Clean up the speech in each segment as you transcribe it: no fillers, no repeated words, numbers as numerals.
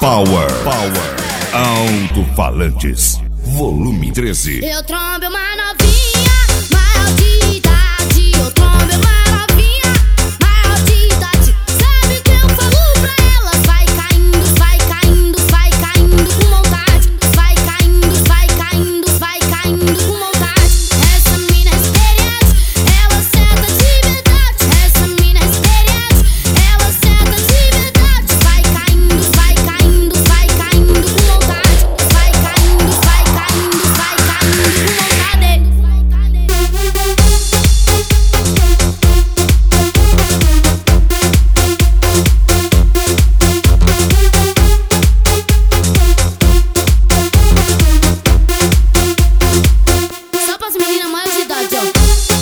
Alto-falantes, volume 13. Eu trombo uma novinha, maior de idade. Eu trombo uma novinha, maior de idade. Sabe o que eu falo pra elas? Vai caindo, vai caindo, vai caindo com vontade. Vai caindo, vai caindo, vai caindo com vontade. Essa mina é experiente, ela senta de verdade. Essa mina é experiente, ela senta de verdade. Vai caindo, vai caindo, vai caindo com vontade. Vai caindo, vai caindo, vai caindo com vontade. Só pras meninas maiores de idade, ó.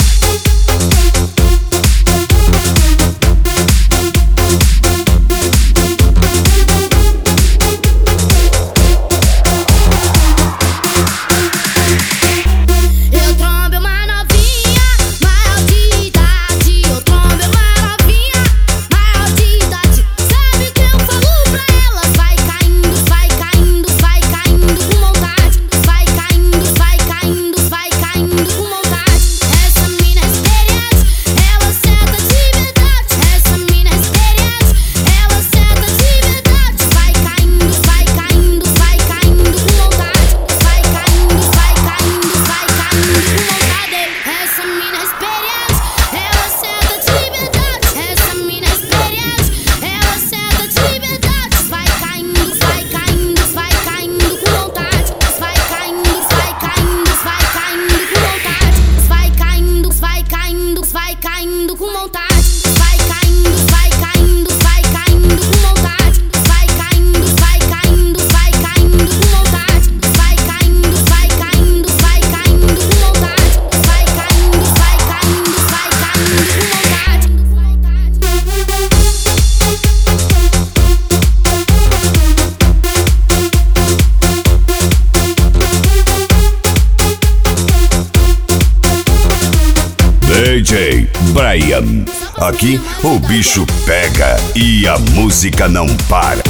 Eu trombo uma novinha, maior de idade. Eu trombo uma novinha, maior de idade. Sabe o que eu falo pra elas? Vai caindo, vai caindo, vai caindo com vontade. Vai caindo, vai caindo, vai caindo com vontade. Essa mina é experiente, ela senta de verdade. Essa mina é experiente, ela senta de verdade. Vai caindo, vai caindo, vai caindo com vontade. Vai caindo, vai caindo, vai caindo com vontade. Essa mina é experiente, ela senta de verdade. Essa mina é experiente, ela senta de verdade. Vai caindo, vai caindo, vai caindo com vontade. Vai caindo, vai caindo, vai caindo com vontade. Vai caindo, vai caindo, vai caindo com vontade. Vai caindo, vai caindo, vai caindo com vontade. Vai caindo, vai caindo, vai caindo com vontade. Vai caindo, vai caindo, vai caindo com vontade. Vai caindo, vai caindo, vai caindo com vontade. DJ Brian. Aqui o bicho pega e a música não para.